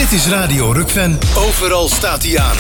Dit is Radio Rukven. Overal staat hij aan.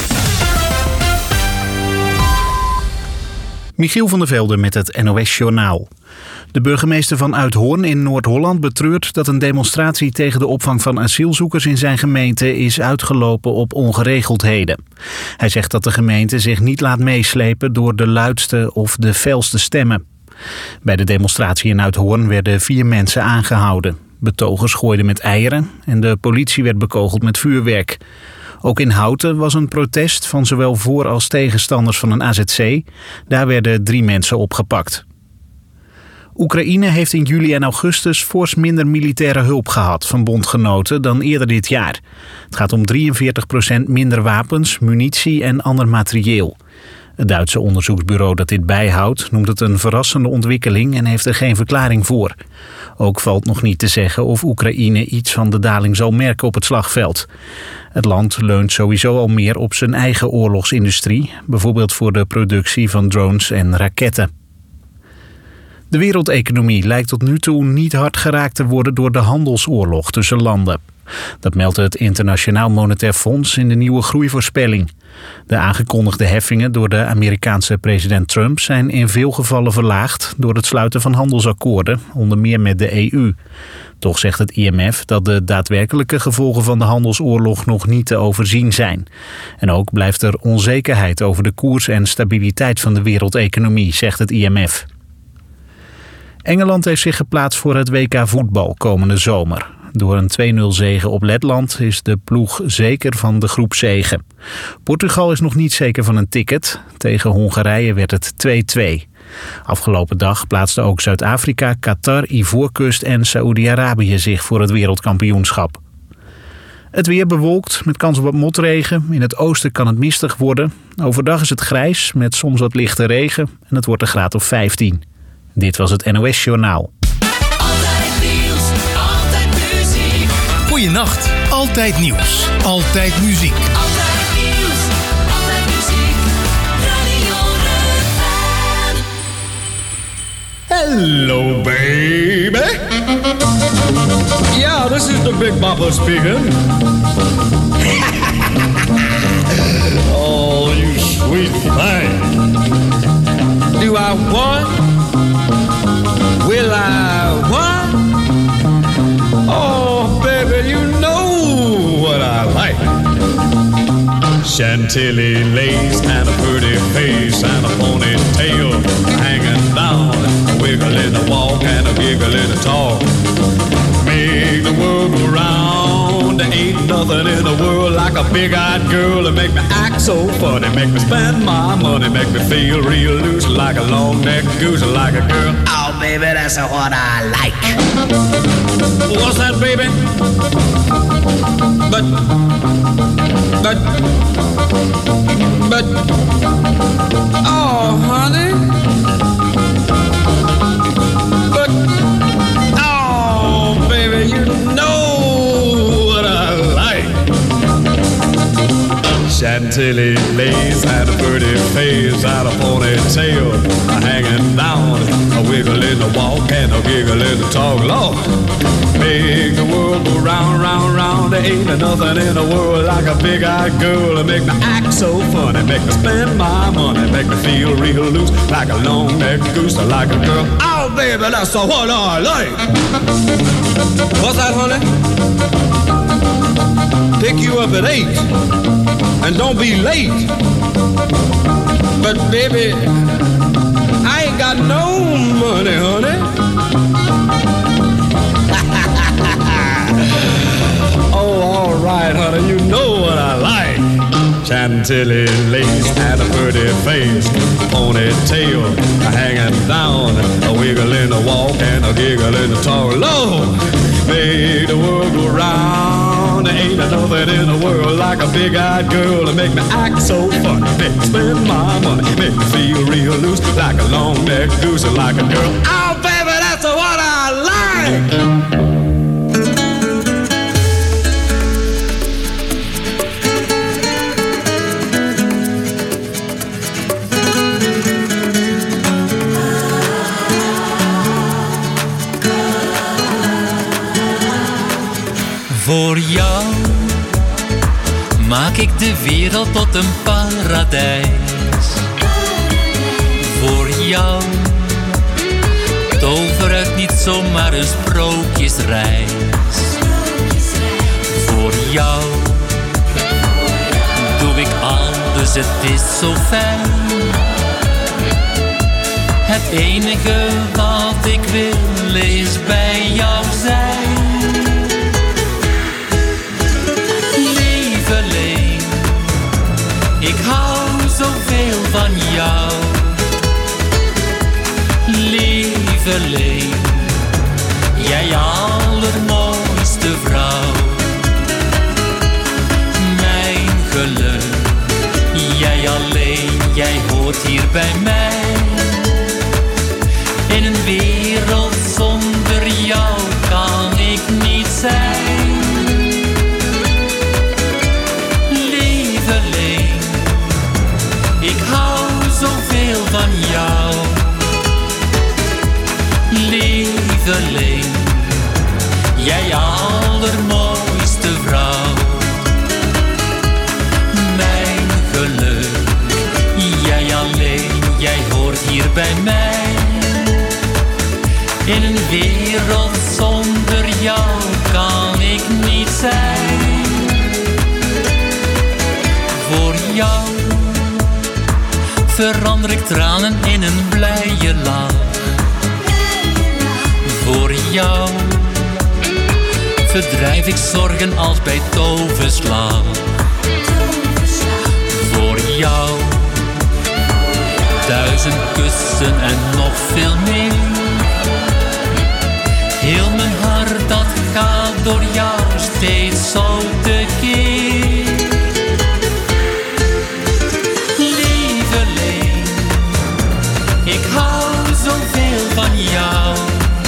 Michiel van der Velde met het NOS-journaal. De burgemeester van Uithoorn in Noord-Holland betreurt dat een demonstratie tegen de opvang van asielzoekers in zijn gemeente is uitgelopen op ongeregeldheden. Hij zegt dat de gemeente zich niet laat meeslepen door de luidste of de felste stemmen. Bij de demonstratie in Uithoorn werden 4 mensen aangehouden. Betogers gooiden met eieren en de politie werd bekogeld met vuurwerk. Ook in Houten was een protest van zowel voor- als tegenstanders van een AZC. Daar werden 3 mensen opgepakt. Oekraïne heeft in juli en augustus fors minder militaire hulp gehad van bondgenoten dan eerder dit jaar. Het gaat om 43% minder wapens, munitie en ander materieel. Het Duitse onderzoeksbureau dat dit bijhoudt noemt het een verrassende ontwikkeling en heeft er geen verklaring voor. Ook valt nog niet te zeggen of Oekraïne iets van de daling zal merken op het slagveld. Het land leunt sowieso al meer op zijn eigen oorlogsindustrie, bijvoorbeeld voor de productie van drones en raketten. De wereldeconomie lijkt tot nu toe niet hard geraakt te worden door de handelsoorlog tussen landen. Dat meldt het Internationaal Monetair Fonds in de nieuwe groeivoorspelling. De aangekondigde heffingen door de Amerikaanse president Trump zijn in veel gevallen verlaagd door het sluiten van handelsakkoorden, onder meer met de EU. Toch zegt het IMF dat de daadwerkelijke gevolgen van de handelsoorlog nog niet te overzien zijn. En ook blijft er onzekerheid over de koers en stabiliteit van de wereldeconomie, zegt het IMF. Engeland heeft zich geplaatst voor het WK voetbal komende zomer. Door een 2-0 zege op Letland is de ploeg zeker van de groepzege. Portugal is nog niet zeker van een ticket. Tegen Hongarije werd het 2-2. Afgelopen dag plaatsten ook Zuid-Afrika, Qatar, Ivoorkust en Saoedi-Arabië zich voor het wereldkampioenschap. Het weer bewolkt met kans op wat motregen. In het oosten kan het mistig worden. Overdag is het grijs met soms wat lichte regen en het wordt een graad of 15. Dit was het NOS-journaal. Altijd nieuws, altijd muziek. Goeienacht. Altijd nieuws. Altijd muziek. Altijd nieuws, altijd muziek. Radio Rukven. Hello, baby. Yeah, this is the Big Bopper speaking. Oh, you sweet thing. Do I want? Will I what? Oh, baby, you know what I like. Chantilly lace and a pretty face and a ponytail hanging down, a wiggle in the walk and a giggle in the talk. Make the world go round. There ain't nothing in the world like a big-eyed girl that make me act so funny, make me spend my money, make me feel real loose like a long-necked goose, like a girl. Oh, baby, that's what I like. What's that, baby? But, oh, honey. But, oh, baby, you know what I like. Chantilly lace and a pretty face and a ponytail hanging down, a wiggle in the walk and a giggle in the talk. Lord, make the world go round, round, round. There ain't nothing in the world like a big-eyed girl that make me act so funny, make me spend my money, make me feel real loose like a long-necked goose, like a girl. Oh, baby, that's what I like. What's that, honey? Pick you up at 8 and don't be late. But baby, I ain't got no money, honey. Oh, all right, honey, you know what I like. Chantilly lace and a pretty face, ponytail hanging down, a wiggle in the walk and a giggle in the talk. Lord, make the world go round. There ain't nothing in the world like a big-eyed girl to make me act so funny, make me spend my money, make me feel real loose like a long-necked goose, like a girl. Oh, baby, that's what I like. Voor jou maak ik de wereld tot een paradijs. Voor jou tover uit niet zomaar een sprookjesreis. Voor jou doe ik alles, het is zo fijn. Het enige wat ik wil is bij jou zijn. Lieveling, ik hou zoveel van jou. Lieveling, jij allermooiste vrouw. Mijn geluk, jij alleen, jij hoort hier bij mij. In een wereld zonder jou kan ik niet zijn. Lieveling, ik hou zoveel van jou. Lieveling, jij allermooiste vrouw. Mijn geluk, jij alleen, jij hoort hier bij mij. In een wereld zonder jou kan ik niet zijn. Voor jou verander ik tranen in een blije lach. Voor jou verdrijf ik zorgen als bij toverslag. Voor jou 1000 kussen en nog veel meer. Heel mijn hart dat gaat door jou steeds zo tekeer. Lieveling, ik hou zoveel van jou.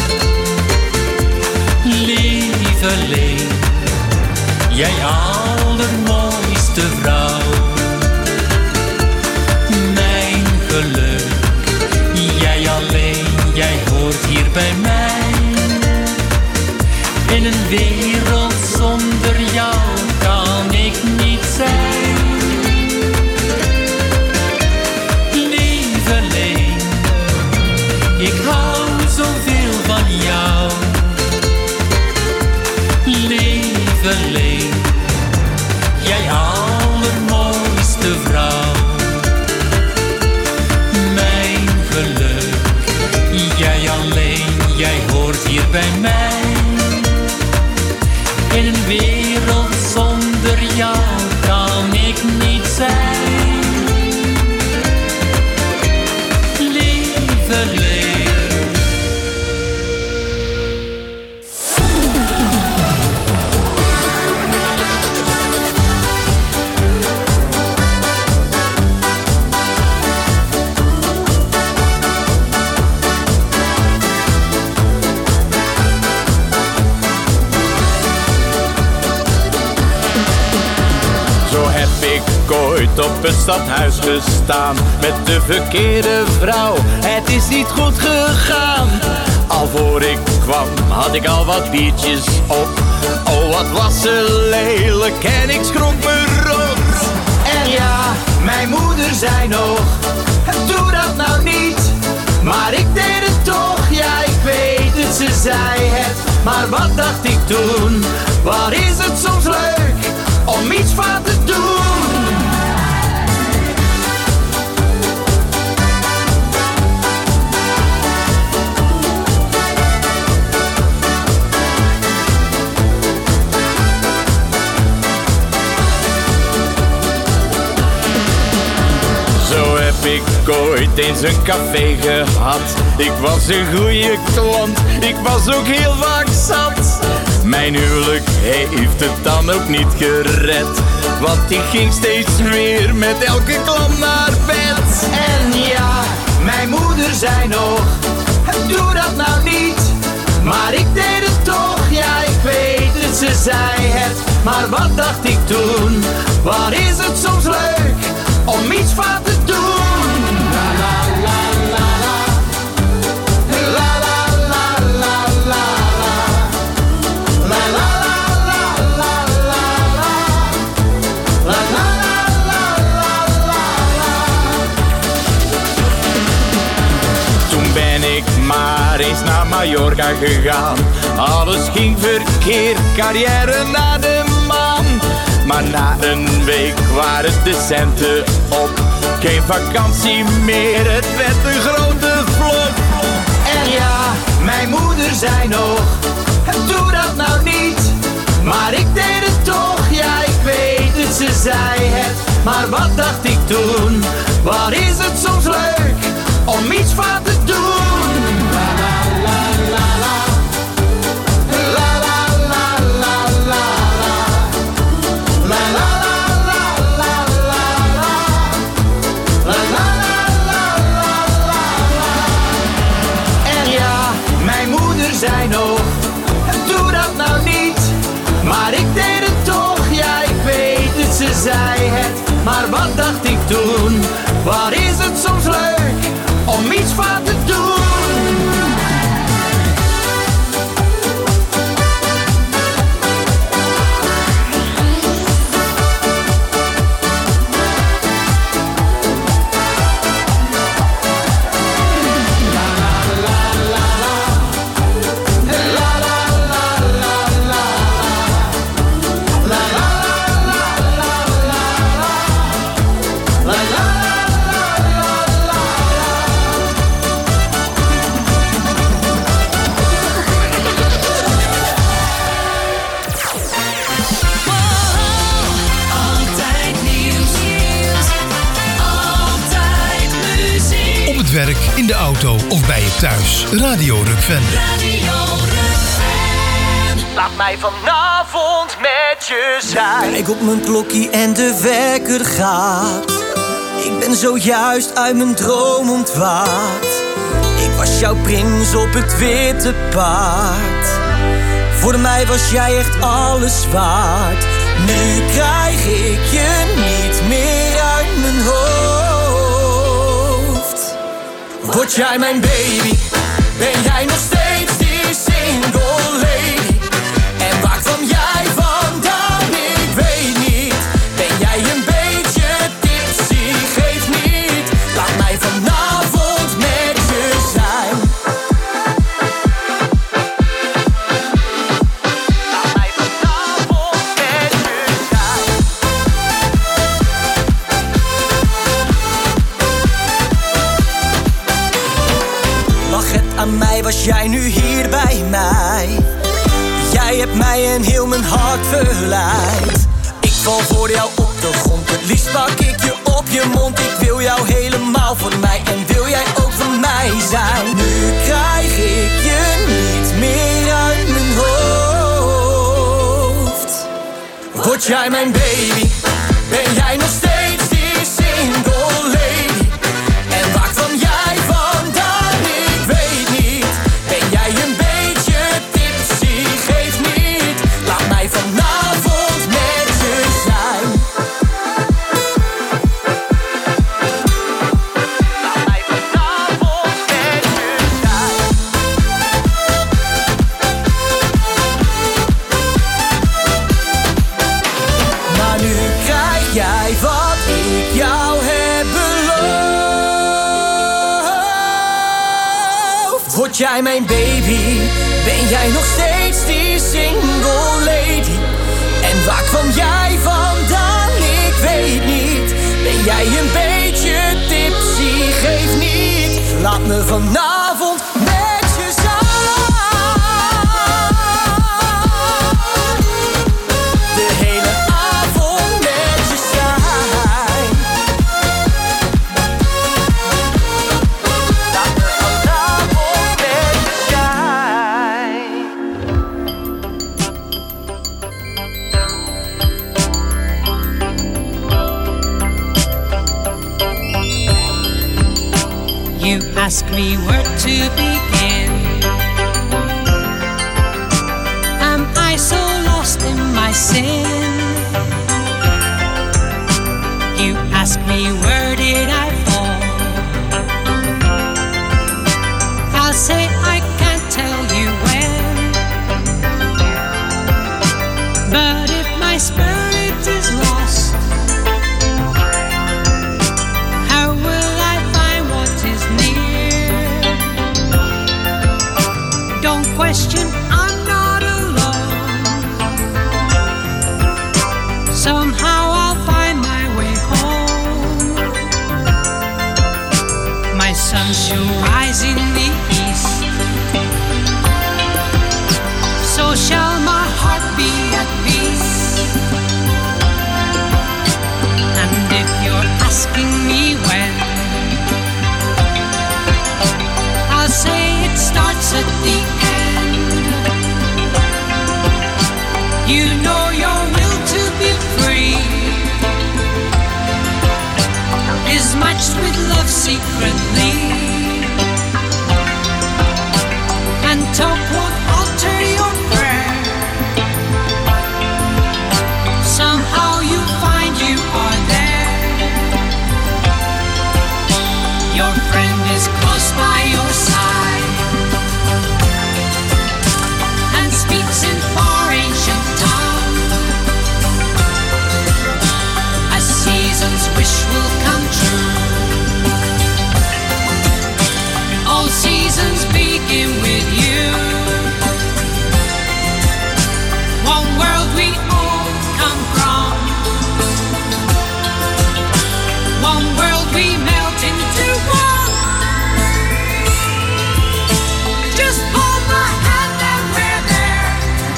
Lieveling, jij allermooiste vrouw. Mijn geluk, jij alleen, jij hoort hier bij mij. In een wereld zonder jou kan ik niet zijn. Lieveling, ik hou zoveel van jou. Lieveling, jij allermooiste vrouw. Mijn geluk, jij alleen, jij hoort hier bij mij. In een wereld zonder jou kan ik niet zijn. Lieveling. Ooit op het stadhuis gestaan met de verkeerde vrouw. Het is niet goed gegaan. Al voor ik kwam had ik al wat biertjes op. Oh, wat was ze lelijk en ik schrok me rot. En ja, mijn moeder zei nog, doe dat nou niet. Maar ik deed het toch, ja ik weet het, ze zei het. Maar wat dacht ik toen, wat is het soms leuk om iets van te doen. Ik ooit eens een café gehad. Ik was een goeie klant, ik was ook heel vaak zat. Mijn huwelijk heeft het dan ook niet gered, want ik ging steeds weer met elke klant naar bed. En ja, mijn moeder zei nog, doe dat nou niet. Maar ik deed het toch, ja ik weet het, ze zei het. Maar wat dacht ik toen, wat is het soms leuk om iets van te doen. La la la la la. La la la la la la. La la la la la la la. La Mallorca gegaan. Alles ging verkeerd, carrière naar de maan. Maar na een week waren de centen op. Geen vakantie meer, het werd een grote flop. En ja, mijn moeder zei nog, doe dat nou niet. Maar ik deed het toch, ja ik weet het, ze zei het. Maar wat dacht ik toen, wat is het soms leuk om iets van te doen. La la la la la. La la la la la la. La la la la la la. La la la la la la. En ja, mijn moeder zei nog, doe dat nou niet. Maar ik deed het toch, ja ik weet het, ze zei het. Maar wat dacht ik toen, wat is het soms leuk om iets van te doen. Werk, in de auto of bij je thuis. Radio Rukven. Laat mij vanavond met je zijn. Kijk op mijn klokkie en de wekker gaat. Ik ben zojuist uit mijn droom ontwaakt. Ik was jouw prins op het witte paard. Voor mij was jij echt alles waard. Nu krijg ik je niet meer uit mijn hoofd. Word jij mijn baby? Ben jij nog steeds die single lady? En waar kwam jij vandaan? Ik weet niet. Ben jij een beetje tipsy? Geef niet. Laat mij vanavond met je zijn. Laat mij vanavond met je zijn. Lag het aan mij, was jij nu hier bij mij? Jij hebt mij en heel mijn hart verleid. Ik val voor jou op de grond, het liefst pak ik je op je mond. Ik wil jou helemaal voor mij en wil jij ook van mij zijn. Nu krijg ik je niet meer uit mijn hoofd. Word jij mijn baby? Ben jij nog steeds die single lady? En waar kwam jij vandaan? Ik weet niet. Ben jij een beetje tipsy? Geef niet. Laat mij vanavond met je zijn. Laat mij vanavond met je zijn. Maar nu krijg jij wat ik jou heb beloofd. Word jij mijn baby? Ben jij nog steeds die single lady? En waar kwam jij vandaan? Ik weet niet. Ben jij een beetje tipsy? Geef niet. Laat me vanavond met je zijn. De hele avond met je zijn. Laat me vanavond met je zijn. You ask me where to begin. Am I so lost in my sin? You ask me where did I fall? I'll say I can't tell you when. But if my spirit is lost, how will I find what is near? You know your will to be free is matched with love secretly, and talk won't alter your prayer. Somehow you find you are there. Your friend is close by your side and speaks in far ancient tongue. A season's wish will come true. All seasons begin with you. One world we all come from. One world we melt into one. Just hold my hand and we're there.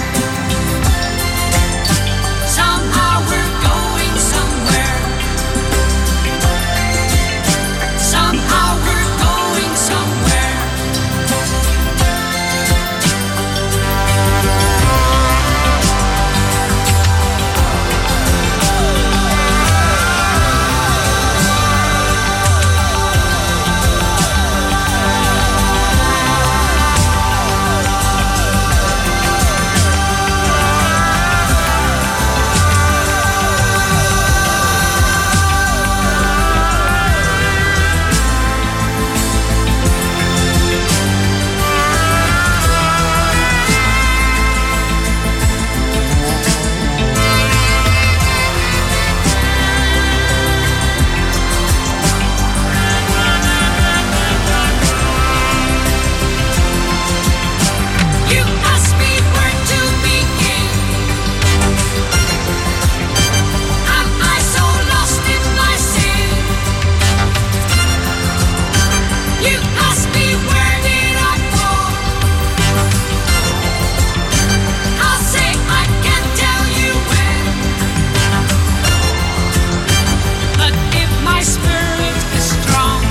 Somehow we're going somewhere. Somehow we're going somewhere. You ask me where to begin. Am I so lost in my sin? You ask me where did I fall? I'll say I can't tell you when. But if my spirit is strong,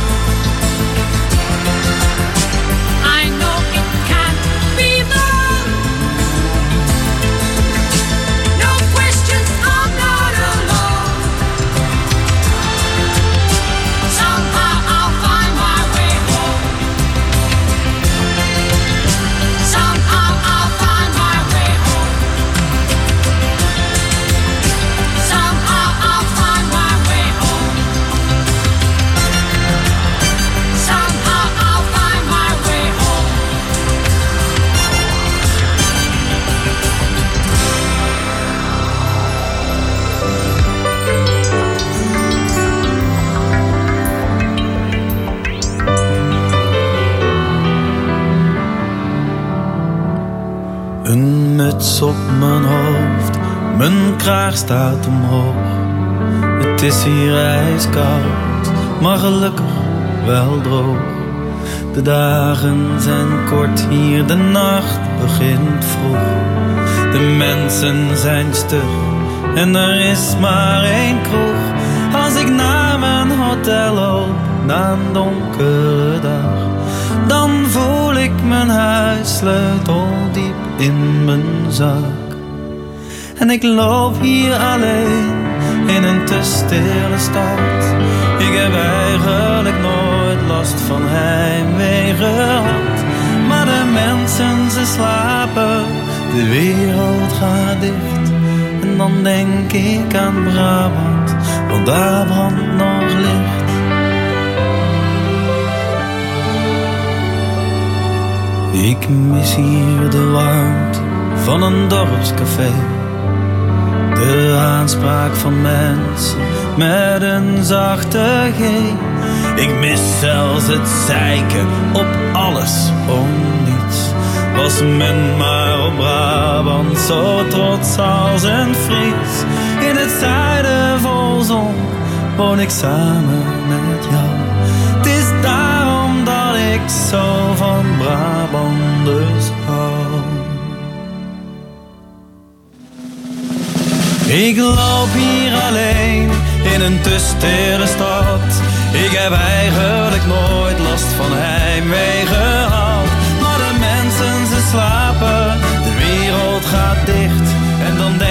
I know it can't be wrong. No questions, I'm not alone. Somehow I'll find my way home. Somehow I'll find my way home. Somehow I'll find my way home. Somehow I'll find my way home. Een muts op mijn hoofd, mijn kraag staat omhoog. Het is hier ijskoud, maar gelukkig wel droog. De dagen zijn kort hier, de nacht begint vroeg. De mensen zijn stug en er is maar één kroeg. Als ik naar mijn hotel loop, na een donkere dag, dan voel ik mijn huissleutel diep in mijn zak. En ik loop hier alleen in een te stille stad. Ik heb eigenlijk nooit last van heimwee gehad. Maar de mensen ze slapen, de wereld gaat dicht. En dan denk ik aan Brabant, want daar brandt nog licht. Ik mis hier de warmte van een dorpscafé. De aanspraak van mensen met een zachte G. Ik mis zelfs het zeiken op alles om niets. Was men maar op Brabant zo trots als een Fries. In het zuiden vol zon woon ik samen met jou. Het is daarom dat ik zo van Brabanders hou. Ik loop hier alleen in een te stille stad. Ik heb eigenlijk nooit last van heimwee gehad. Maar de mensen ze slapen, de wereld gaat dicht. En dan denk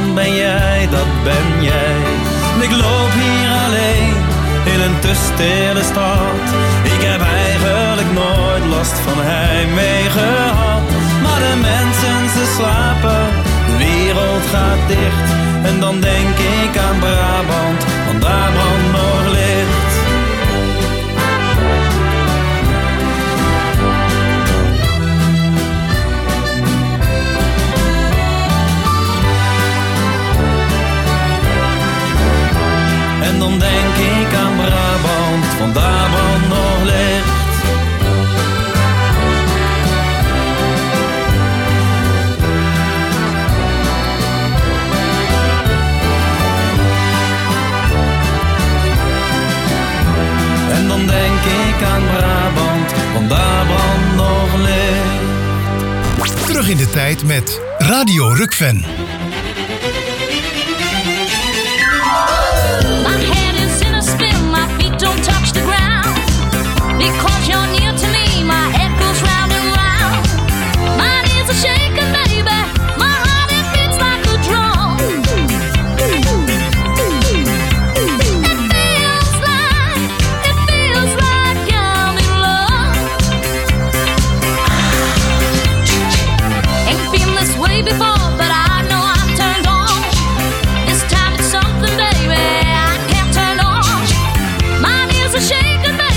dan ben jij, dat ben jij. Ik loop hier alleen in een te stille stad. Ik heb eigenlijk nooit last van heimwee gehad. Maar de mensen, ze slapen, de wereld gaat dicht. En dan denk ik aan Brabant, want daar brandt nog licht. En dan denk ik aan Brabant, want daar brandt nog licht. En dan denk ik aan Brabant, want daar brandt nog licht. Terug in de tijd met Radio Rukven. Because you're near to me, my head goes round and round. My knees are shaking, baby. My heart, it beats like a drum. It feels like I'm in love. Ain't been this way before, but I know I'm turned on. This time it's something, baby, I can't turn on. My knees are shaking, baby.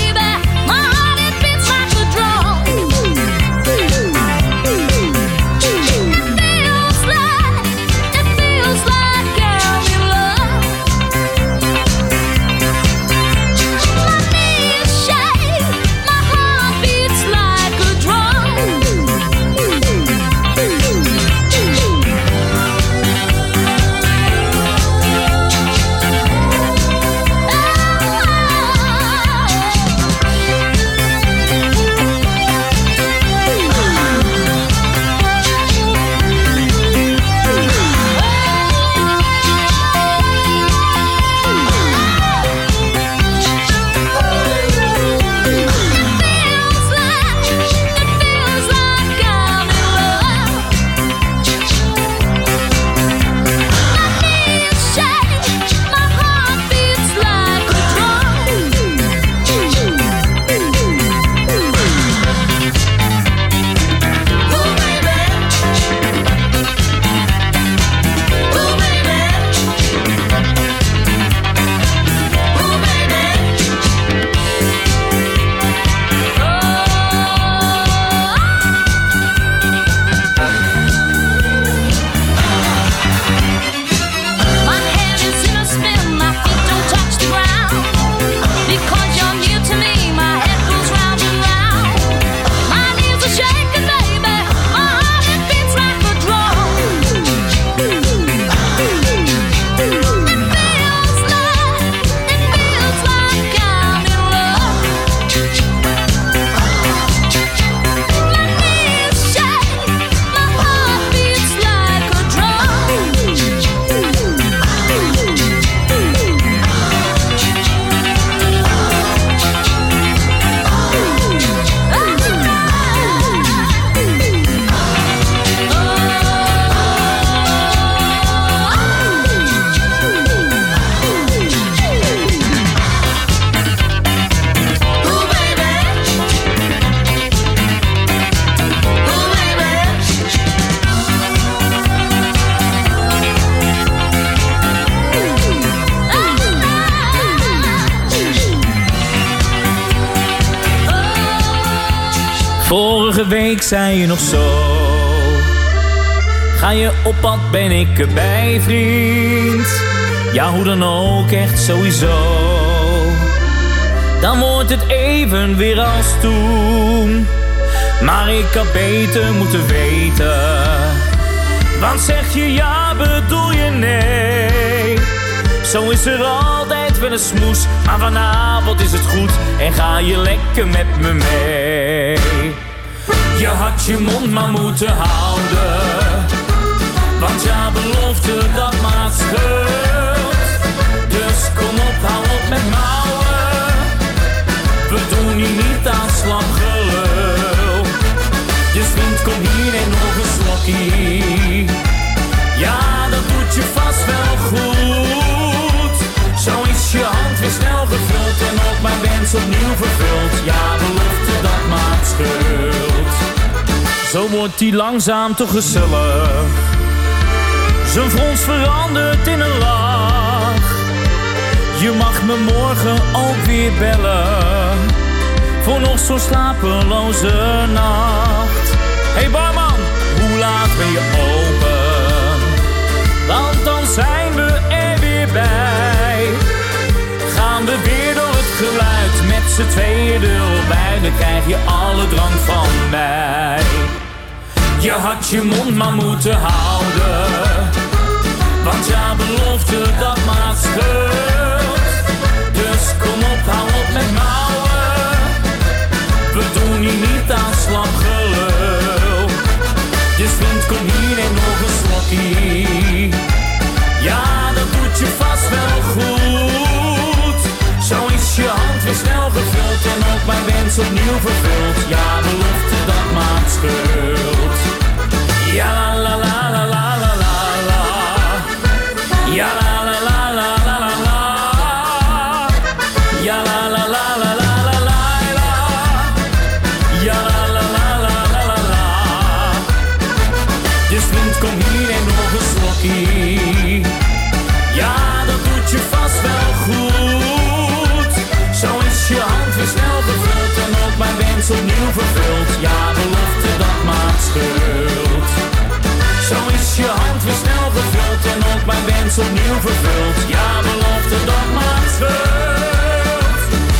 Vorige week zei je nog zo: ga je op pad, ben ik erbij, vriend. Ja, hoe dan ook, echt sowieso. Dan wordt het even weer als toen. Maar ik had beter moeten weten. Want zeg je ja, bedoel je nee. Zo is er altijd wel een smoes. Maar vanavond is het goed en ga je lekker met me mee. Je had je mond maar moeten houden. Want ja, belofte dat maakt schuld. Dus kom op, hou op met mouwen. We doen hier niet aan slap gelul. Dus vriend, kom hier en nog een slokkie. Ja, dat doet je vast wens opnieuw vervuld. Ja, belofte dat maakt schuld. Zo wordt hij langzaam toch gezellig. Zijn frons verandert in een lach. Je mag me morgen ook weer bellen. Voor nog zo'n slapeloze nacht. Hey barman, hoe laat ben je open? Want dan zijn we er weer bij. Gaan we weer door het geluid met z'n tweeën erbij. Dan krijg je alle drank van mij. Je had je mond maar moeten houden. Want ja, belofte dat maakt schuld. Dus kom op, hou op met mouwen. We doen hier niet aan slap gelul. Dus vriend, kom hier en nog een slokkie. Ja, dat doet je vast wel goed. Zo is je hand weer snel gevuld. En ook mijn wens opnieuw vervuld. Ja, belofte dat maakt schuld. Ja, la la la la la la la. Ja, la la la la la la la. Ja, la la la la la la la la. Ja, la la la la la la la. Dus vriend, kom hier en nog een slokkie. Ja, dat doet je vast wel goed. Zo is je hand weer snel gevuld. En ook mijn wens opnieuw vervuld. Ja, belofte dat maakt schuld. Zo is je hand weer snel gevuld. En ook mijn wens opnieuw vervuld. Ja, belofte dat maakt schuld.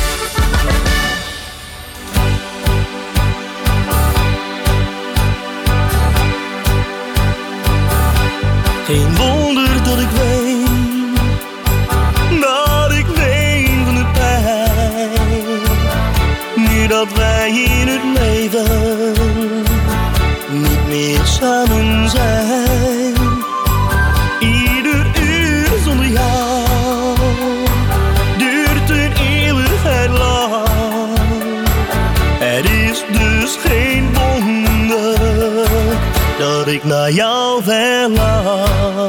Geen wonder dat ik ween, dat ik ween van de pijn. Nu dat wij in het leven niet meer samen zijn. Ieder uur zonder jou duurt een eeuwigheid lang. Het is dus geen wonder dat ik naar jou verlang.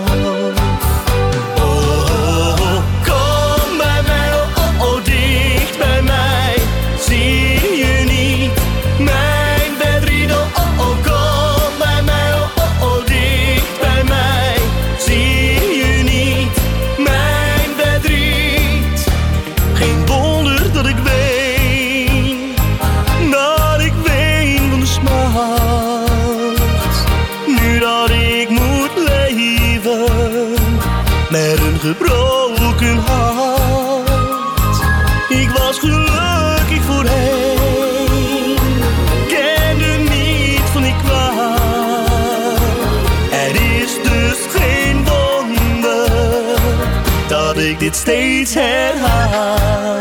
Oh, kom bij mij, oh, oh, dicht bij mij. Zie je niet mijn verdriet, oh, oh, kom bij mij, oh, oh, dicht bij mij. Zie je niet mijn verdriet. Geen wonder dat ik ween, dat ik ween van de smaak. Nu dat ik moet leven met een gebroken hart. Ik was gelukkig voorheen, kende niet van die kwaad. Het is dus geen wonder dat ik dit steeds herhaal.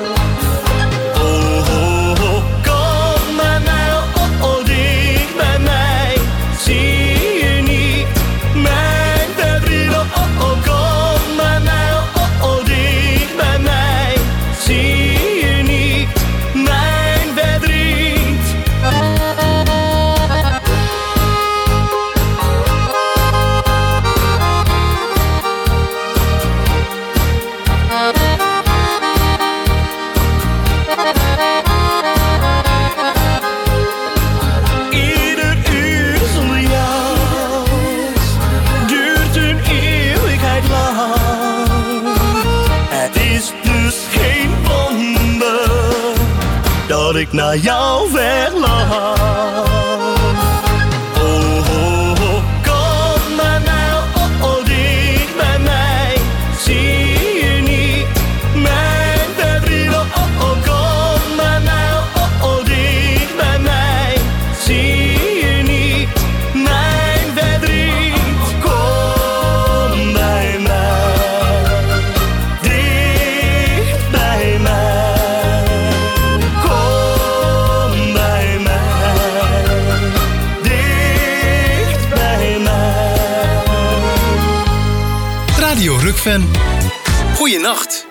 Dat ik naar jou verlang. Oh, oh, oh, kom bij mij, oh, oh, dicht bij mij. Zie je niet mijn verdriet, oh, oh, kom bij mij, oh, oh, dicht bij mij. Zie je niet mijn verdriet, kom bij mij, dicht bij mij. Radio Rukven. Goeienacht.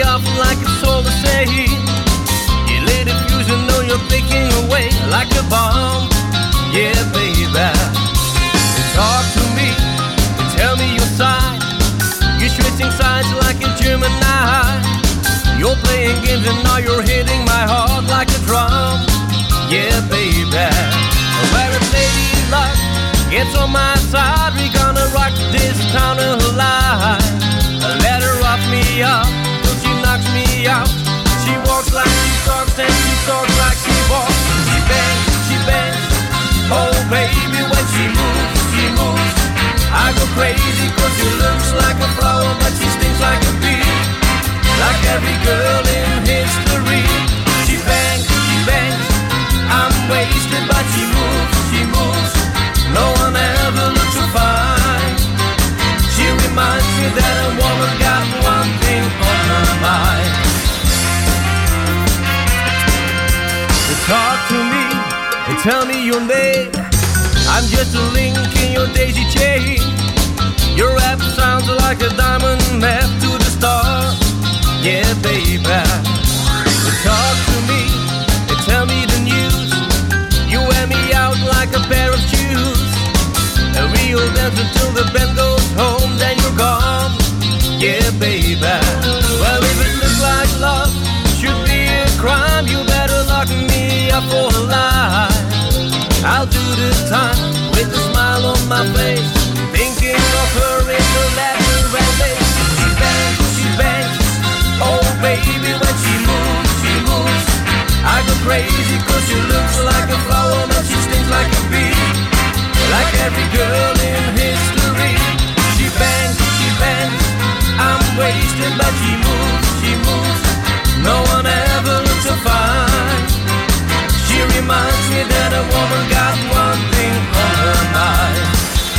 off like a soul to say. You lit a fuse and know you're picking away like a bomb. Yeah, baby. Talk to me, tell me your side. You're switching sides like a Gemini. You're playing games and now you're hitting my heart like a drum. Yeah, baby. Where a lady luck gets on my side, we gonna rock this town alive. Let her rock me up till she knocks me out. She walks like she talks and she talks like she walks. She bangs, oh baby, when she moves. I go crazy cause she looks like a flower but she stings like a bee. Like every girl in history. She bangs, I'm wasted but she moves. No one ever looks so fine. She reminds me that a woman got one thing on her mind. Talk to me and tell me your name. I'm just a link in your daisy chain. Your rap sounds like a diamond map to the stars. Yeah, baby. Talk to me and tell me the news. You wear me out like a pair of shoes. A real dance until the band goes home, then you're gone. Yeah, baby. Well, if it looks like love should be a crime, you better lock me up for life. I'll do the time with a smile on my face, thinking of her in the leather and lace. She bangs, oh baby, when she moves. I go crazy cause she looks like a flower but she stings like a bee. Like every girl in history. She bangs, I'm wasted but she moves. No one ever looks so fine. She reminds me that a woman got one thing on her mind.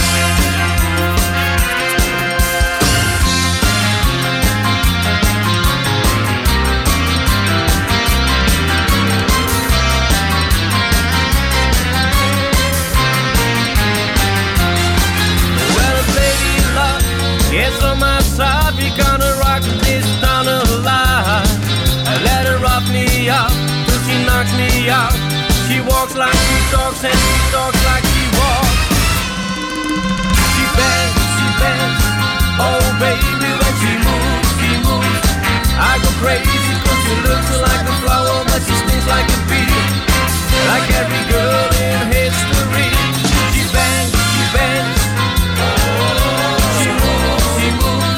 Well, a lady love gets on my side. We gonna rock this town alive. I let her rock me up till she knocks me out. She walks like she talks and she talks like she walks. She bangs, oh baby, when she moves. I go crazy cause she looks like a flower but she stings like a bee. Like every girl in history. She bangs, she moves.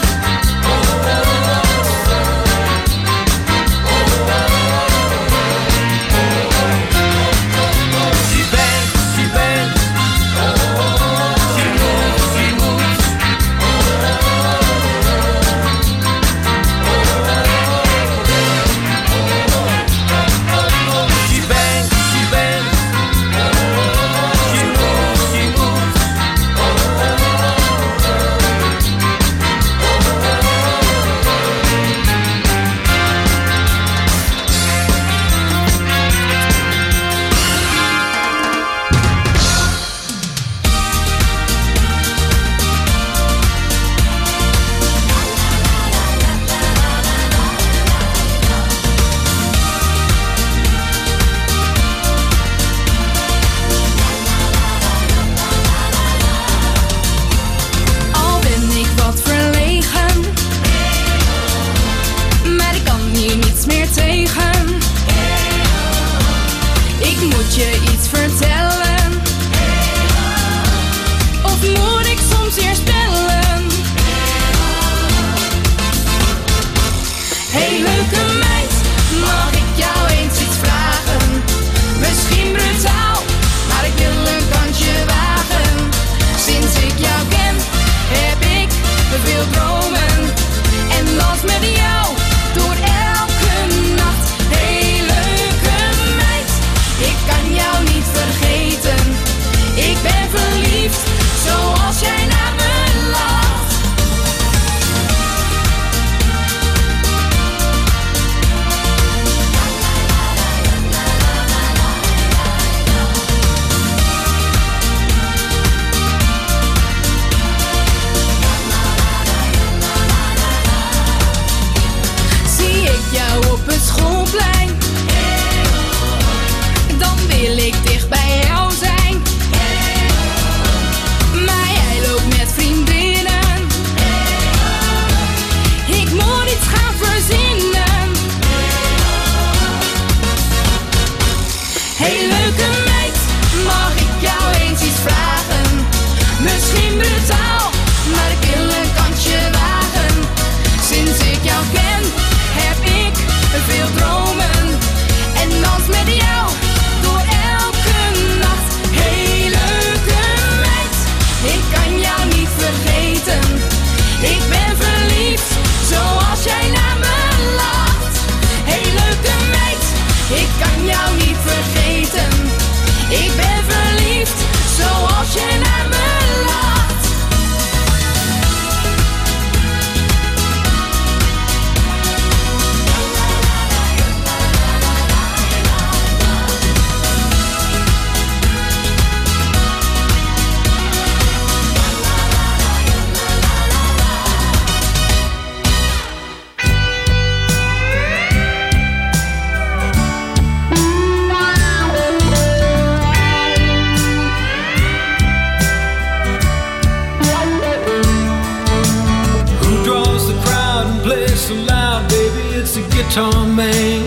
guitar man.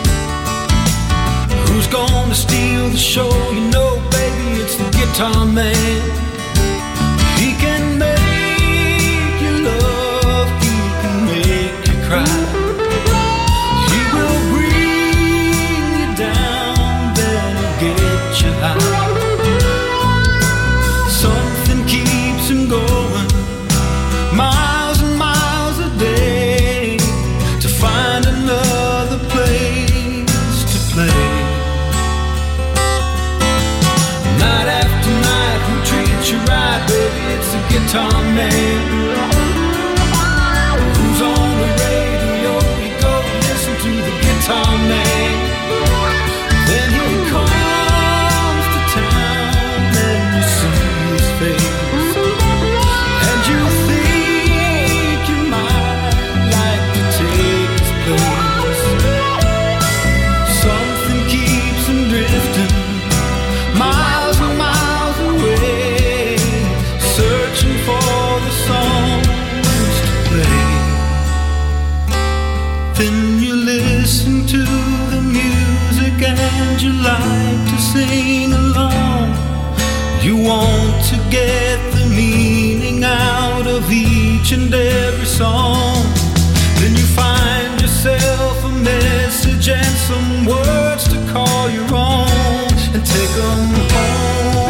Who's gonna steal the show? You know, baby, it's the guitar man. He can make you love, he can make you cry. He will bring you down, then he'll get you high. Something keeps him going, miles and miles a day, to find another place to play. Night after night, who treats you right, baby, it's the guitar man. Who's on the radio, you go listen to the guitar man. Then he comes to town and you see his face, and you think you might like to take his place. Something keeps him drifting, miles and miles away, searching for the songs to play. Then you listen to the music and you like to sing along. You want to get the meaning out of each and every song. Then you find yourself a message and some words to call your own and take them home.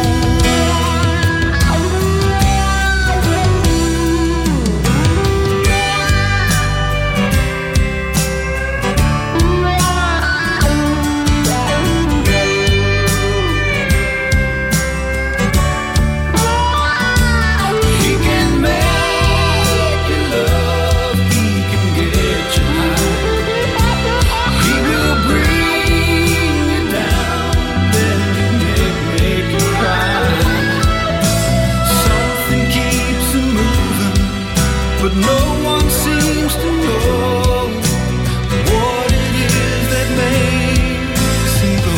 He can make you love, he can get you high. He will bring you down, then he'll make you cry. Something keeps him moving, but no one seems to know what it is that makes him go.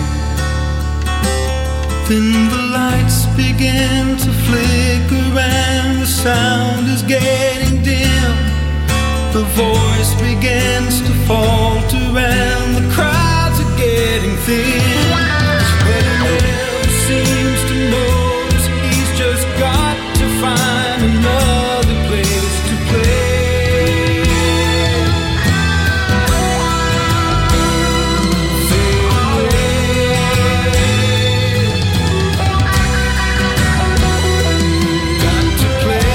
Then the lights begin to flicker and the sound is getting dim. The voice begins to falter and the crowds are getting thin. But he never seems to notice he's just got to find another place to play. Fade away. Got to play.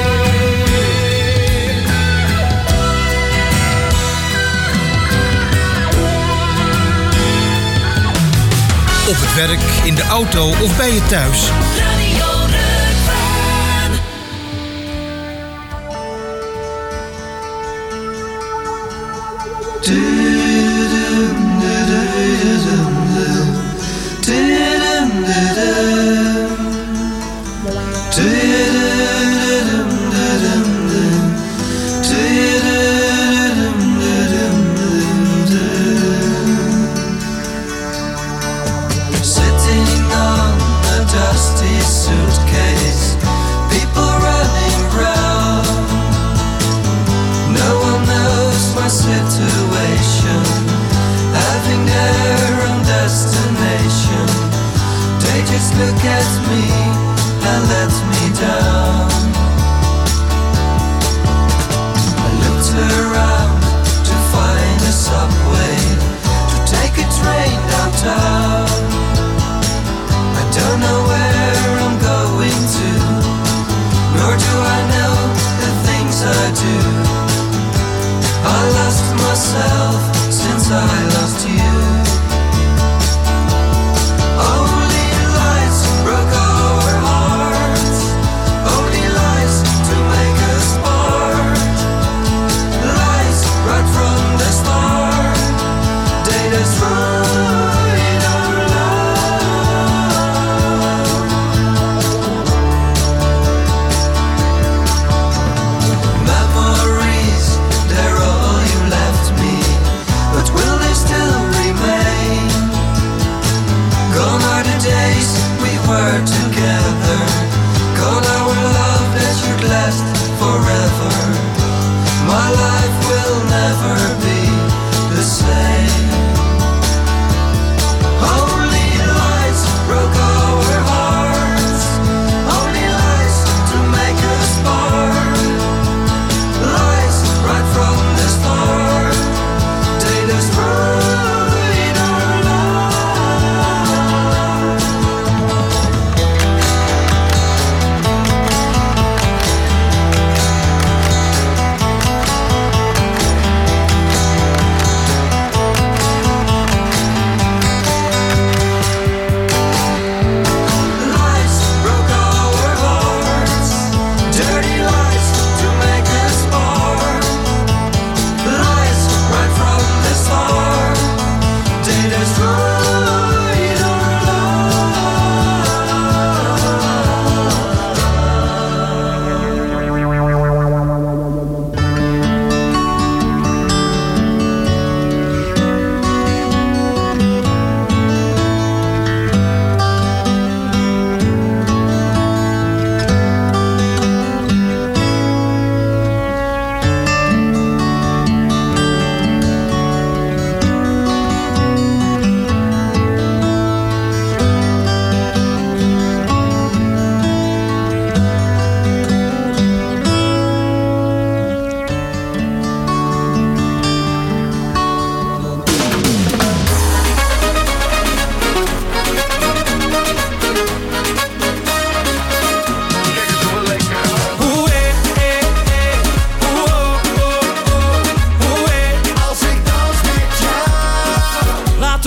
Op het werk, in de auto of bij je thuis. Radio Rutland. Sitting on a dusty suitcase, people running round. No one knows my situation, having their own destination. They just look at me and let me down. I looked around to find a subway, to take a train downtown. I don't know where I'm going to, nor do I know the things I do. I lost myself since I lost you. Only lights broke our hearts. Only lights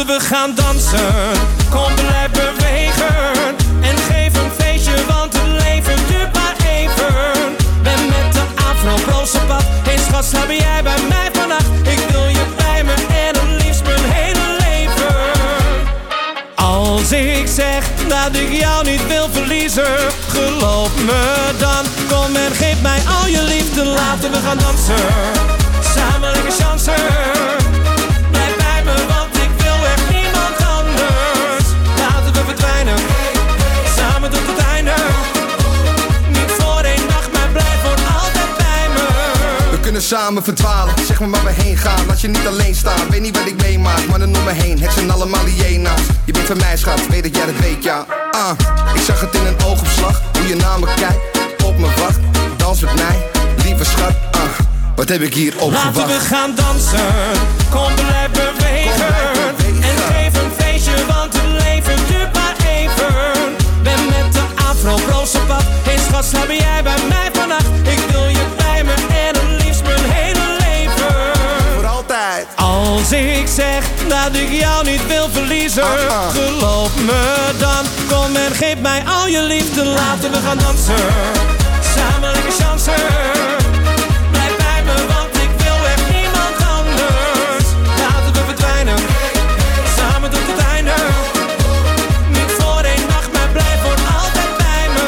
Laten we gaan dansen, kom blijf bewegen. En geef een feestje, want het leven duurt maar even. Ben met de afro op zijn pad. Hey schat, slaap jij bij mij vannacht? Ik wil je bij me en het liefst mijn hele leven. Als ik zeg dat ik jou niet wil verliezen, geloof me dan. Kom en geef mij al je liefde, laten we gaan dansen. Samen lekker chansen. Blijf bij me, want ik wil echt niemand anders. Laten we verdwijnen, samen tot het einde. Niet voor één nacht, maar blijf voor altijd bij me. We kunnen samen verdwalen, zeg me waar we heen gaan. Laat je niet alleen staan, weet niet wat ik meemaak. Mannen om me heen, het zijn allemaal hyena's. Je bent van mij schat, weet dat jij dat weet, ja. Ik zag het in een oogopslag, hoe je naar me kijkt, op me wacht. Dans met mij, lieve schat, wat heb ik hier op gewacht? Laten we gaan dansen, kom blijf bewegen. En geef een feestje, want het leven duurt maar even. Ben met de afro op zijn pad. Hey schat, slaap jij bij mij vannacht? Ik wil je bij me en het liefst mijn hele leven. Voor altijd. Als ik zeg dat ik jou niet wil verliezen, geloof me dan. Kom en geef mij al je liefde, laten we gaan dansen. Samen lekker chansen. Blijf bij me, want ik wil echt niemand anders. Laten we verdwijnen, samen tot het einde. Niet voor één nacht, maar blijf voor altijd bij me.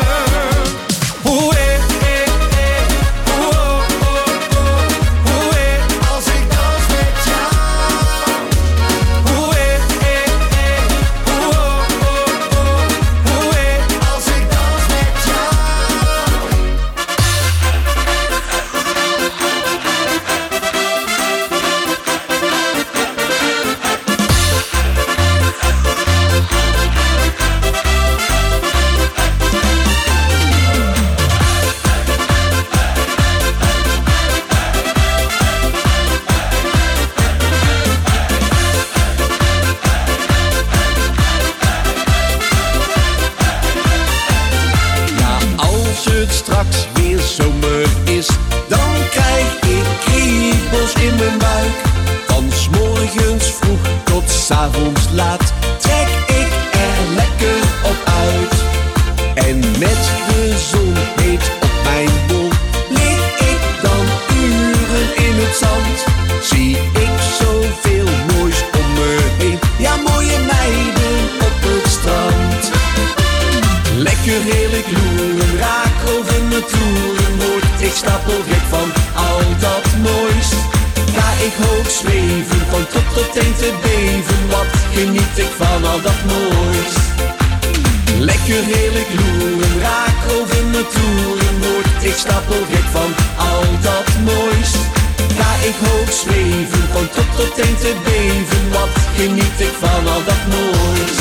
Als ik dans met jou. Als ik dans met jou. Ja, als het straks weer zomer is, dan krijg ik kriebels in mijn buik. Van 's morgens vroeg tot 's avonds laat trek ik er lekker op uit. En met de zon heet op mijn bol lig ik dan uren in het zand. Zie ik zoveel moois om me heen, ja mooie meiden op het strand. Lekker heerlijk loeren, raak over mijn toeren, word ik stapelgek van al dat moois. Ga ik hoog zweven, van top tot teen te beven, wat geniet ik van al dat moois. Lekker heerlijk loeren, raak over mijn toeren, word ik stapelgek van al dat moois. Ga ik hoog zweven, van top tot teen te beven, wat geniet ik van al dat moois.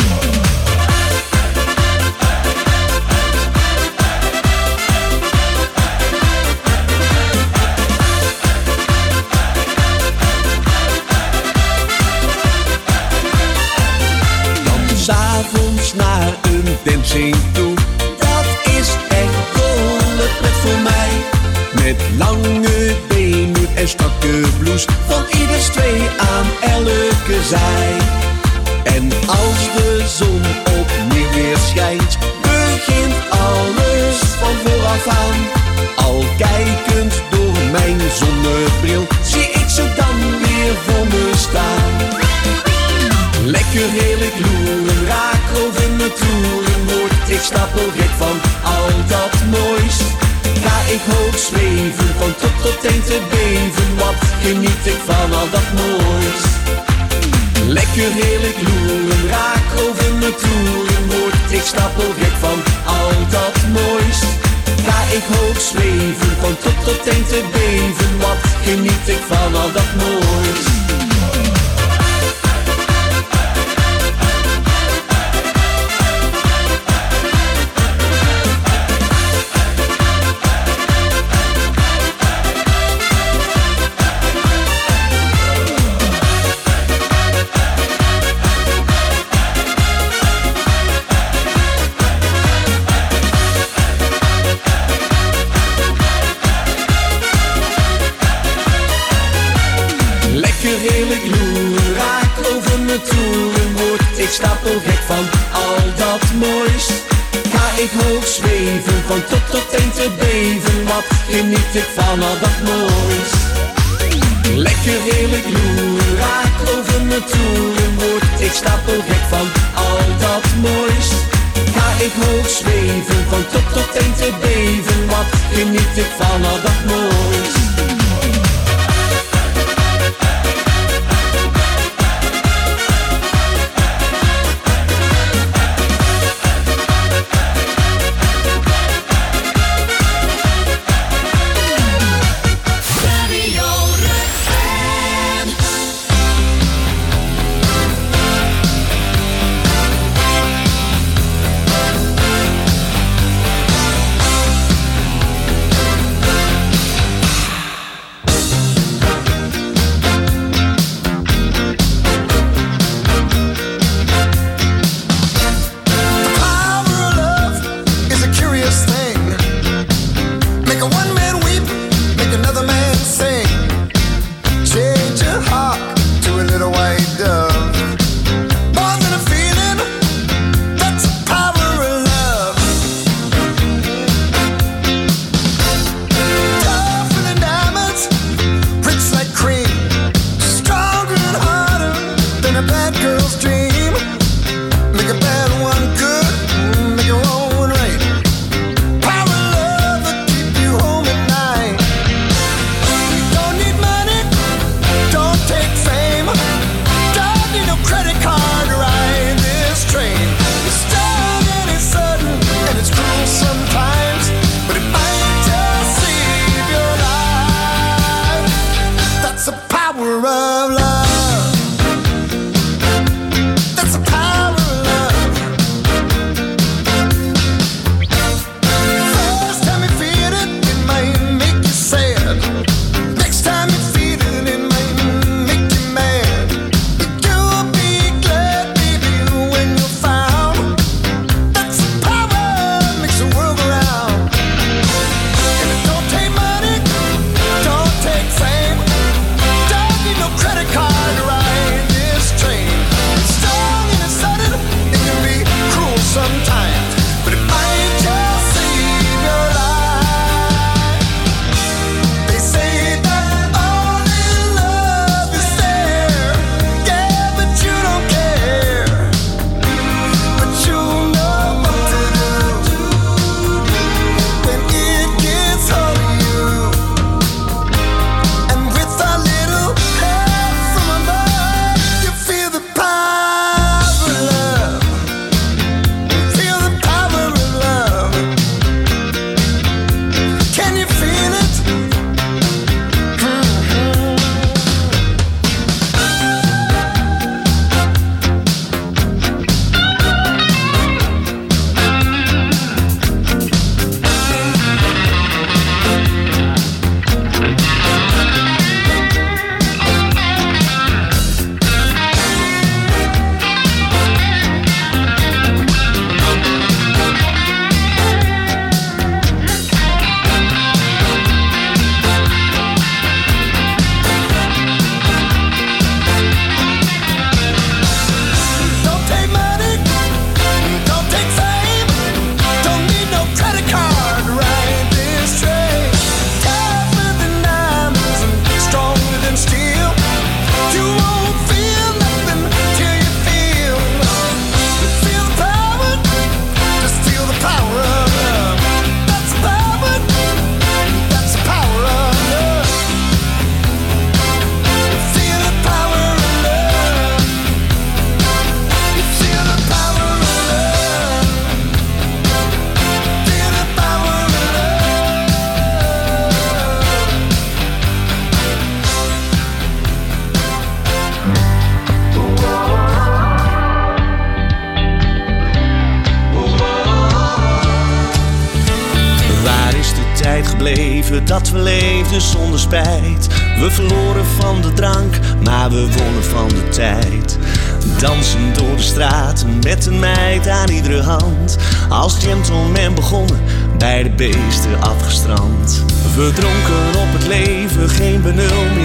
S'avonds naar een dancing toe, dat is echt dolle pret voor mij. Met lange benen en strakke blouse, van ieders twee aan elke zij. En als de zon opnieuw weer schijnt, begint alles van vooraf aan. Al kijkend door mijn zonnebril, zie ik ze dan weer voor me staan. Lekker heerlijk loeren, raak over mijn toeren, word ik stapelgek van al dat moois. Ga ik hoog zweven, van top tot teen te beven, wat geniet ik van al dat moois. Lekker heerlijk loeren, raak over mijn toeren, word ik stapelgek van al dat moois. Ga ik hoog zweven, van top tot teen te beven, wat geniet ik van al dat moois. Lekker heerlijk loeren, raak over mijn toeren word ik stapelgek van al dat moois. Ga ik hoog zweven, van top tot teen te beven, wat geniet ik van al dat moois. Lekker heerlijk loeren, raak over mijn toeren word ik stapelgek van al dat moois. Ga ik hoog zweven, van top tot teen te beven, wat geniet ik van al dat moois. gebleven dat we leefden zonder spijt. We verloren van de drank, maar we wonnen van de tijd. Dansen door de straten met een meid aan iedere hand. Als gentleman begonnen, bij de beesten afgestrand. We dronken op het leven, geen benul meer van de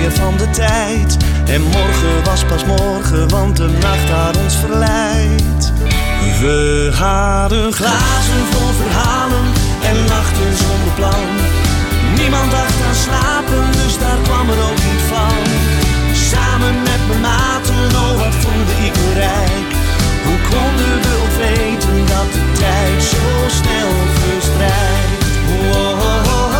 de tijd. En morgen was pas morgen, want de nacht had ons verleid. We hadden glazen vol verhalen en lachten zonder plan. Niemand dacht aan slapen, dus daar kwam er ook niet van. Samen met mijn maten, oh wat voelde ik me rijk. Hoe konden we ook weten dat de tijd zo snel verstrijkt? Oh, oh, oh, oh.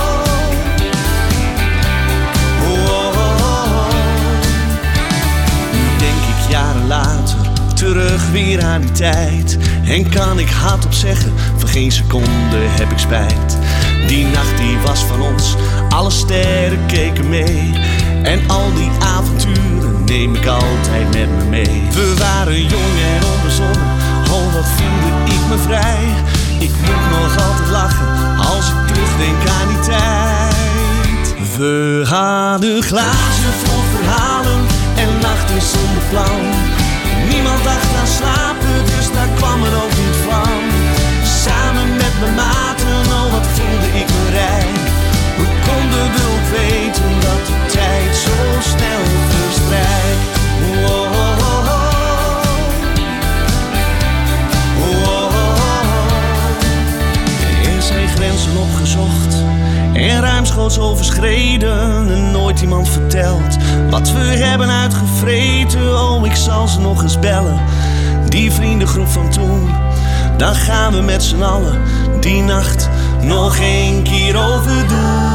Oh, oh, oh. Nu denk ik jaren later terug weer aan die tijd. En kan ik hardop zeggen, voor geen seconde heb ik spijt. Die nacht die was van ons, alle sterren keken mee. En al die avonturen neem ik altijd met me mee. We waren jong en onbezonnen, oh wat voelde ik me vrij. Ik moet nog altijd lachen, als ik terugdenk aan die tijd. We hadden glazen vol verhalen en nachten zonder plan. Niemand dacht aan slapen, dus daar kwam er ook niet van. Samen met mijn maten, oh wat voelde ik me rijk. Hoe konden we ook weten dat de tijd zo snel verstrijkt? Oh, oh, oh, oh. Oh, oh, oh. Er zijn grenzen opgezocht en ruimschoots overschreden en nooit iemand vertelt wat we hebben uitgevreten. Oh, ik zal ze nog eens bellen, die vriendengroep van toen. Dan gaan we met z'n allen die nacht nog een keer overdoen.